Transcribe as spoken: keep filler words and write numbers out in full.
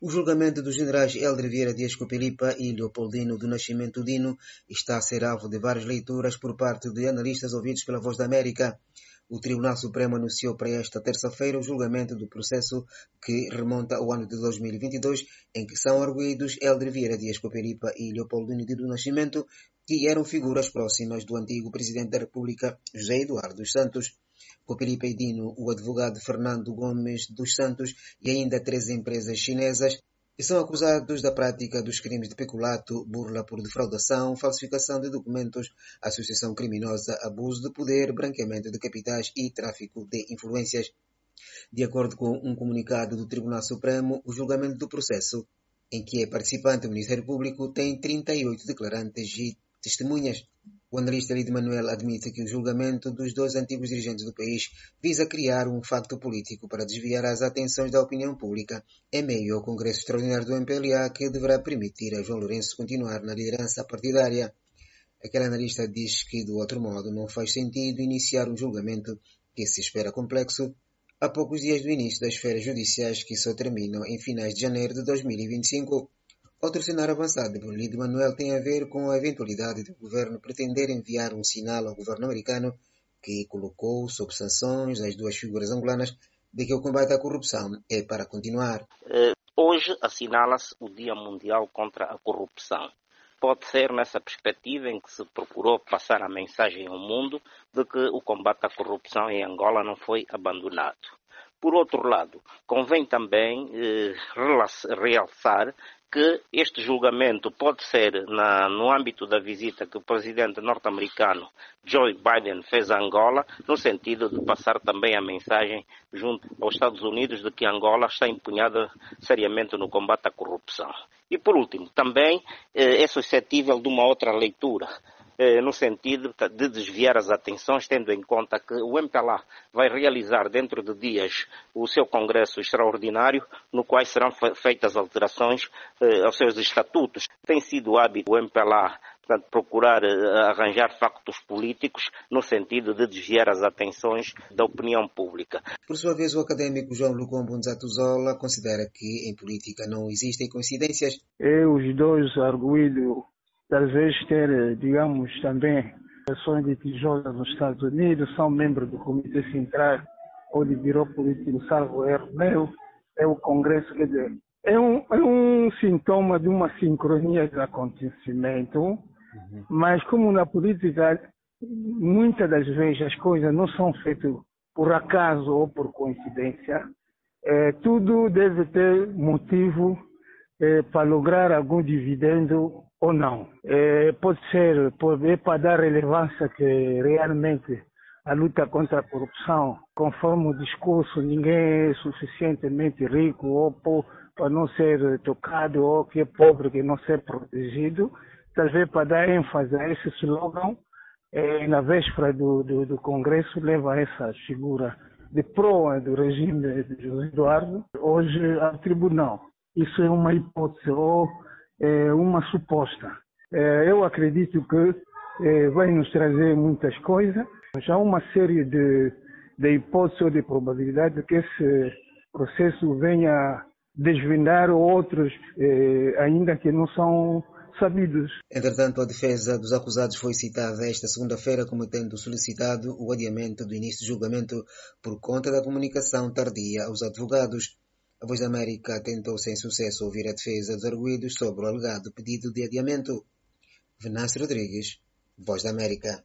O julgamento dos generais Hélder Vieira Dias Copelipa e Leopoldino do Nascimento Dino está a ser alvo de várias leituras por parte de analistas ouvidos pela Voz da América. O Tribunal Supremo anunciou para esta terça-feira o julgamento do processo que remonta ao ano de dois mil e vinte e dois, em que são arguidos Hélder Vieira Dias Copelipa e Leopoldino do Nascimento, que eram figuras próximas do antigo Presidente da República, José Eduardo dos Santos. Copelipa e Dino, o advogado Fernando Gomes dos Santos e ainda três empresas chinesas são acusados da prática dos crimes de peculato, burla por defraudação, falsificação de documentos, associação criminosa, abuso de poder, branqueamento de capitais e tráfico de influências. De acordo com um comunicado do Tribunal Supremo, o julgamento do processo, em que é participante o Ministério Público, tem trinta e oito declarantes e testemunhas. O analista Lidio Manuel admite que o julgamento dos dois antigos dirigentes do país visa criar um facto político para desviar as atenções da opinião pública em meio ao Congresso Extraordinário do M P L A, que deverá permitir a João Lourenço continuar na liderança partidária. Aquele analista diz que, do outro modo, não faz sentido iniciar um julgamento que se espera complexo a poucos dias do início das férias judiciais que só terminam em finais de janeiro de dois mil e vinte e cinco. Outro cenário avançado por Lidio Manuel tem a ver com a eventualidade do governo pretender enviar um sinal ao governo americano, que colocou sob sanções as duas figuras angolanas, de que o combate à corrupção é para continuar. Uh, hoje assinala-se o Dia Mundial contra a Corrupção. Pode ser nessa perspectiva em que se procurou passar a mensagem ao mundo de que o combate à corrupção em Angola não foi abandonado. Por outro lado, convém também eh, realçar que este julgamento pode ser na, no âmbito da visita que o presidente norte-americano Joe Biden fez a Angola, no sentido de passar também a mensagem junto aos Estados Unidos de que Angola está empenhada seriamente no combate à corrupção. E por último, também eh, é suscetível de uma outra leitura, no sentido de desviar as atenções, tendo em conta que o M P L A vai realizar dentro de dias o seu congresso extraordinário, no qual serão feitas alterações eh, aos seus estatutos. Tem sido hábito o M P L A, portanto, procurar eh, arranjar factos políticos no sentido de desviar as atenções da opinião pública. Por sua vez, o académico João Lucombo Nzatuzola considera que em política não existem coincidências. E os dois arguídos talvez ter, digamos, também ações de tijolo nos Estados Unidos, são membros do Comitê Central ou do Biro Político, salvo erro meu, é o Congresso, quer dizer, é um, é um sintoma de uma sincronia de acontecimento, uhum. Mas como na política, muitas das vezes as coisas não são feitas por acaso ou por coincidência, é, tudo deve ter motivo é, para lograr algum dividendo ou não. É, pode ser pode, é para dar relevância que realmente a luta contra a corrupção, conforme o discurso, ninguém é suficientemente rico ou po, para não ser tocado, ou que é pobre que não ser protegido, talvez para dar ênfase a esse slogan, é, na véspera do, do, do Congresso, leva essa figura de proa do regime de José Eduardo, hoje ao tribunal. Isso é uma hipótese ou é uma suposta. É, eu acredito que é, vai nos trazer muitas coisas. Já há uma série de, de hipóteses ou de probabilidade que esse processo venha desvendar outros é, ainda que não são sabidos. Entretanto, a defesa dos acusados foi citada esta segunda-feira como tendo solicitado o adiamento do início do julgamento por conta da comunicação tardia aos advogados. A Voz da América tentou sem sucesso ouvir a defesa dos arguidos sobre o alegado pedido de adiamento. Venâncio Rodrigues, Voz da América.